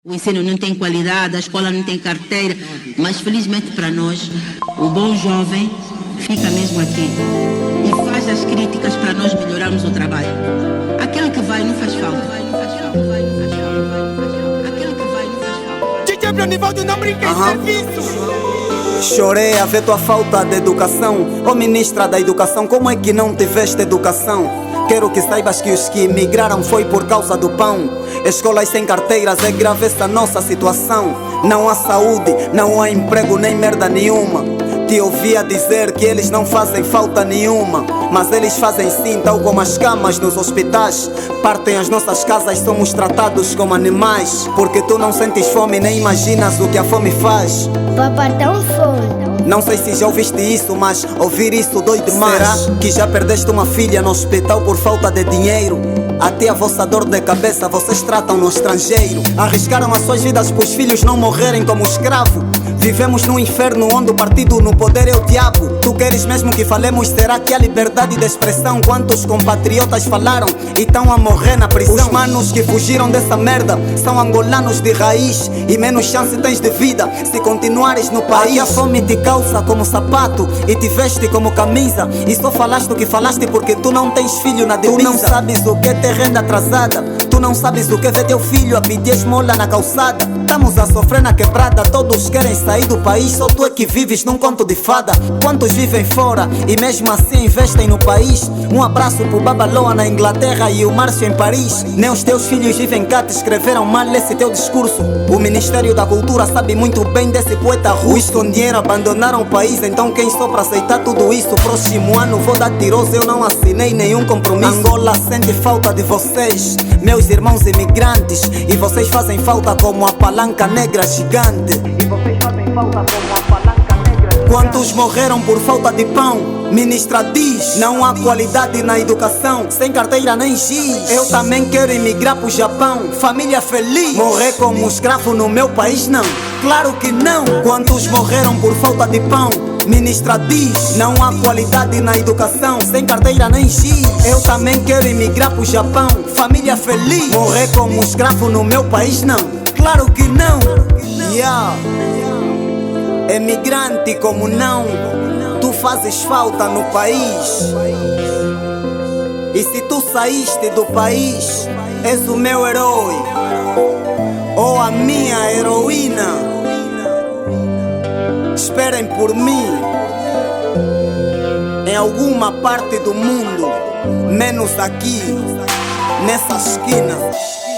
O ensino não tem qualidade, a escola não tem carteira, mas felizmente para nós, o bom jovem fica mesmo aqui e faz as críticas para nós melhorarmos o trabalho. Aquele que vai não faz falta. Aquele que vai não faz falta. DJ Branivaldo não brinca em serviço. Chorei a ver tua falta de educação. Ô ministra da educação, como é que não tiveste educação? Quero que saibas que os que emigraram foi por causa do pão. Escolas sem carteiras, é grave essa nossa situação. Não há saúde, não há emprego nem merda nenhuma. Te ouvia dizer que eles não fazem falta nenhuma, mas eles fazem sim, tal como as camas nos hospitais. Partem as nossas casas, somos tratados como animais. Porque tu não sentes fome nem imaginas o que a fome faz. Papai tá com fome. Não sei se já ouviste isso, mas ouvir isso dói demais. Será que já perdeste uma filha no hospital por falta de dinheiro? Até a vossa dor de cabeça vocês tratam no estrangeiro. Arriscaram as suas vidas para os filhos não morrerem como escravo. Vivemos num inferno onde o partido no poder é o diabo. Tu queres mesmo que falemos? Será que há liberdade de expressão? Quantos compatriotas falaram e estão a morrer na prisão? Os manos que fugiram dessa merda são angolanos de raiz e menos chance tens de vida se continuares no país. Aqui a fome te calça como sapato e te veste como camisa. E só falaste o que falaste porque tu não tens filho na divisa. Tu não sabes o que é ter renda atrasada. Tu não sabes o que é ver teu filho a pedir esmola na calçada. Estamos a sofrer na quebrada, todos querem sair do país. Só tu é que vives num conto de fada. Quantos vivem fora e mesmo assim investem no país? Um abraço pro Babaloa na Inglaterra e o Márcio em Paris. Nem os teus filhos vivem cá, te escreveram mal esse teu discurso. O Ministério da Cultura sabe muito bem desse poeta russo. Os com dinheiro abandonaram o país, então quem só pra aceitar tudo isso? Próximo ano vou dar tiroso, eu não assinei nenhum compromisso. Angola sente falta de vocês, meus irmãos imigrantes, e vocês fazem falta como a palanca negra gigante. E vocês fazem falta como a palanca negra gigante. Quantos morreram por falta de pão? Ministra diz, não há qualidade na educação, sem carteira nem giz. Eu também quero emigrar pro Japão, família feliz. Morrer como escravo no meu país não, claro que não. Quantos morreram por falta de pão? Ministra diz, não há qualidade na educação, sem carteira nem giz. Eu também quero emigrar pro Japão, família feliz. Morrer como escravo no meu país não, claro que não. Yeah. Emigrante como não, tu fazes falta no país. E se tu saíste do país, és o meu herói ou a minha heroína. Esperem por mim em alguma parte do mundo, menos aqui, nessa esquina.